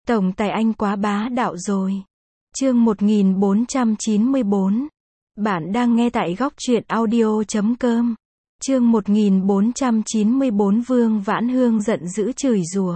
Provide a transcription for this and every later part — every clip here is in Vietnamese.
Tổng tài anh quá bá đạo rồi. Chương 1494. Bạn đang nghe tại góc truyện audio.com. Chương 1494 Vương Vãn Hương giận dữ chửi rủa.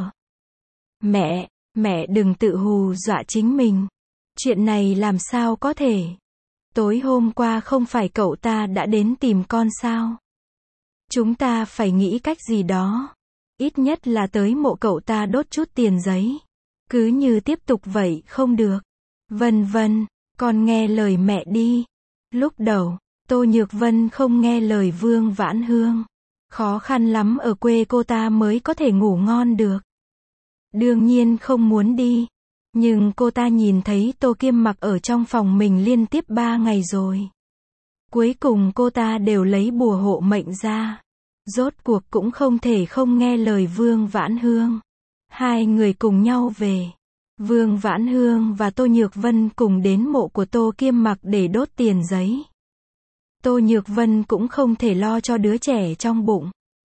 Mẹ đừng tự hù dọa chính mình. Chuyện này làm sao có thể? Tối hôm qua không phải cậu ta đã đến tìm con sao? Chúng ta phải nghĩ cách gì đó. Ít nhất là tới mộ cậu ta đốt chút tiền giấy. Cứ như tiếp tục vậy không được. Vân, con nghe lời mẹ đi. Lúc đầu, Tô Nhược Vân không nghe lời Vương Vãn Hương. Khó khăn lắm ở quê cô ta mới có thể ngủ ngon được. Đương nhiên không muốn đi. Nhưng cô ta nhìn thấy Tô Kiêm Mặc ở trong phòng mình liên tiếp 3 ngày rồi. Cuối cùng cô ta đều lấy bùa hộ mệnh ra. Rốt cuộc cũng không thể không nghe lời Vương Vãn Hương. Hai người cùng nhau về. Vương Vãn Hương và Tô Nhược Vân cùng đến mộ của Tô Kiêm Mặc để đốt tiền giấy. Tô Nhược Vân cũng không thể lo cho đứa trẻ trong bụng.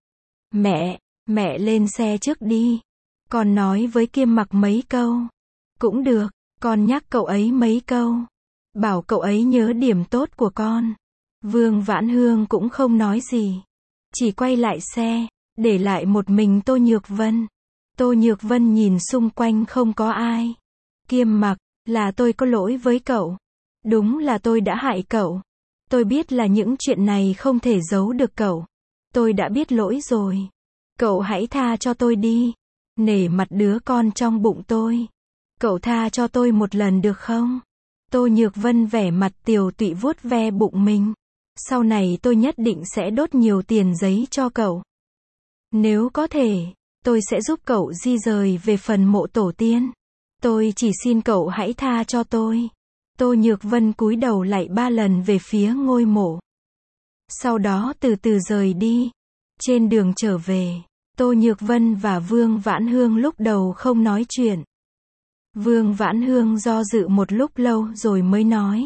Mẹ lên xe trước đi. Con nói với Kiêm Mặc mấy câu. Cũng được, con nhắc cậu ấy mấy câu. Bảo cậu ấy nhớ điểm tốt của con. Vương Vãn Hương cũng không nói gì. Chỉ quay lại xe, để lại một mình Tô Nhược Vân. Tô Nhược Vân nhìn xung quanh không có ai. Kiêm Mặc, là tôi có lỗi với cậu. Đúng là tôi đã hại cậu. Tôi biết là những chuyện này không thể giấu được cậu. Tôi đã biết lỗi rồi. Cậu hãy tha cho tôi đi. Nể mặt đứa con trong bụng tôi. Cậu tha cho tôi một lần được không? Tô Nhược Vân vẻ mặt tiều tụy vuốt ve bụng mình. Sau này tôi nhất định sẽ đốt nhiều tiền giấy cho cậu. Nếu có thể, tôi sẽ giúp cậu di rời về phần mộ tổ tiên. Tôi chỉ xin cậu hãy tha cho tôi. Tô Nhược Vân cúi đầu lạy 3 lần về phía ngôi mộ. Sau đó từ từ rời đi. Trên đường trở về, Tô Nhược Vân và Vương Vãn Hương lúc đầu không nói chuyện. Vương Vãn Hương do dự một lúc lâu rồi mới nói.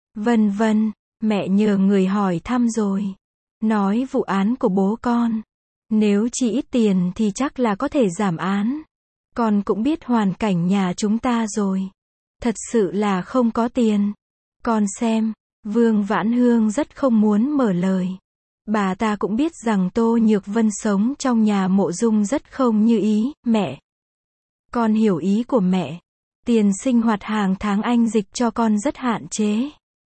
Vân, mẹ nhờ người hỏi thăm rồi. Nói vụ án của bố con. Nếu chỉ ít tiền thì chắc là có thể giảm án. Con cũng biết hoàn cảnh nhà chúng ta rồi. Thật sự là không có tiền. Con xem, Vương Vãn Hương rất không muốn mở lời. Bà ta cũng biết rằng Tô Nhược Vân sống trong nhà mộ dung rất không như ý. Mẹ, con hiểu ý của mẹ. Tiền sinh hoạt hàng tháng anh dịch cho con rất hạn chế.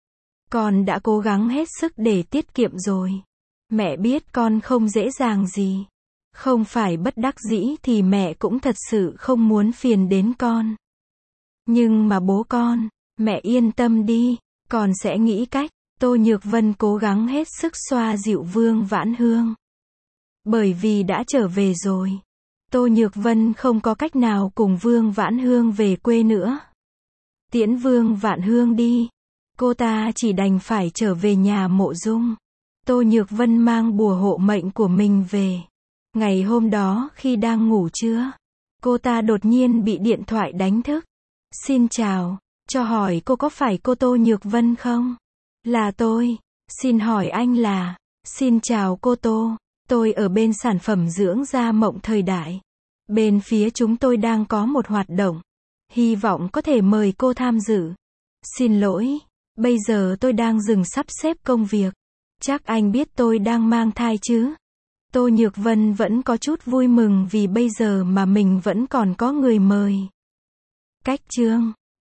Con đã cố gắng hết sức để tiết kiệm rồi. Mẹ biết con không dễ dàng gì. Không phải bất đắc dĩ thì mẹ cũng thật sự không muốn phiền đến con. Nhưng mà bố con, mẹ yên tâm đi, con sẽ nghĩ cách. Tô Nhược Vân cố gắng hết sức xoa dịu Vương Vãn Hương. Bởi vì đã trở về rồi. Tô Nhược Vân không có cách nào cùng Vương Vãn Hương về quê nữa. Tiễn Vương Vãn Hương đi. Cô ta chỉ đành phải trở về nhà mộ dung. Tô Nhược Vân mang bùa hộ mệnh của mình về. Ngày hôm đó khi đang ngủ trưa, cô ta đột nhiên bị điện thoại đánh thức. Xin chào, cho hỏi cô có phải cô Tô Nhược Vân không? Là tôi. Xin hỏi anh là? Xin chào cô Tô. Tôi ở bên sản phẩm dưỡng da Mộng Thời Đại. Bên phía chúng tôi đang có một hoạt động. Hy vọng có thể mời cô tham dự. Xin lỗi, bây giờ tôi đang dừng sắp xếp công việc. Chắc anh biết tôi đang mang thai chứ? Tô Nhược Vân vẫn có chút vui mừng vì bây giờ mà mình vẫn còn có người mời. Cách chương